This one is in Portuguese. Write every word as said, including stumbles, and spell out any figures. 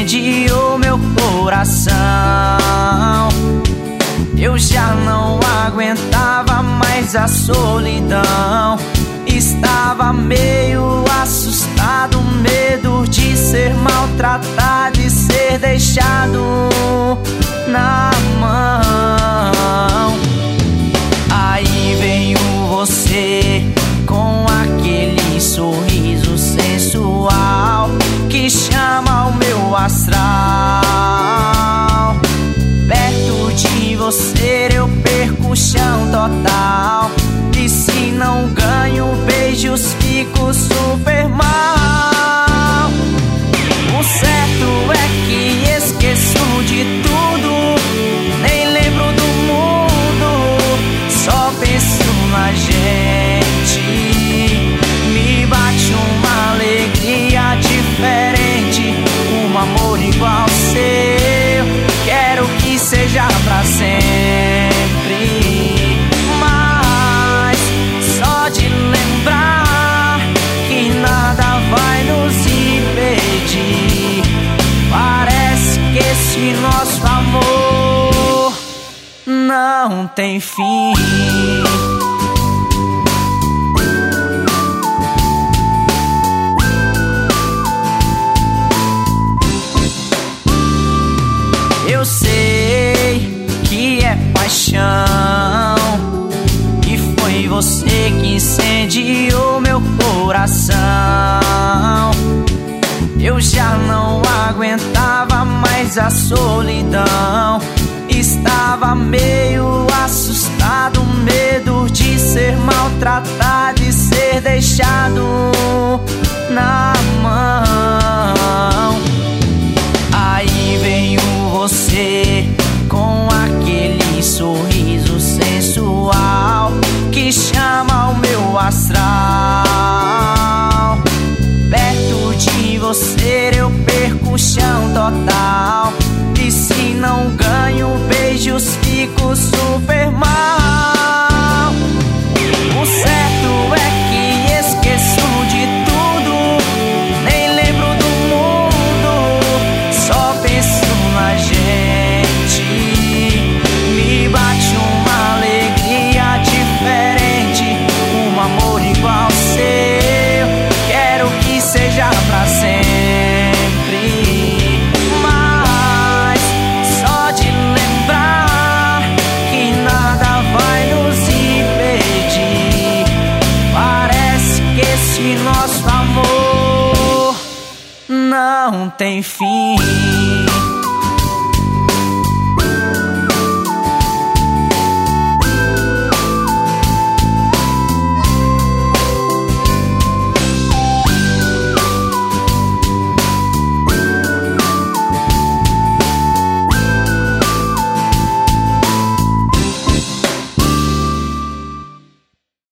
incendiou meu coração. Eu já não aguentava mais a solidão. Estava meio assustado, medo de ser maltratado e ser deixado na mão. Aí veio você com aquele sorriso sensual que chama o meu astral. Perto de você eu perco o chão total. E se não ganho beijos, fico super mal. O certo é que esqueço de tudo, nem lembro do mundo, só penso na gente. Me bate uma alegria diferente, um amor igual ao seu. Quero que seja pra sempre. Mas só de lembrar que nada vai nos impedir, parece que esse nosso amor não tem fim. Eu sei que é paixão, e foi você que incendiou meu coração. Eu já não aguentava mais a solidão. Estava meio assustado, medo de ser maltratado e ser deixado na mão. Aí veio você com aquele sorriso sensual que chama o meu astral. Perto de você eu perco o chão total. E se não ganho beijos, fico super mal. O certo é que esqueço de tudo, nem lembro do mundo, só penso na gente. Me bate uma alegria diferente, um amor igual ao seu. Quero que seja pra sempre. Mas só de lembrar que nada vai nos impedir, parece que esse nosso amor não tem fim.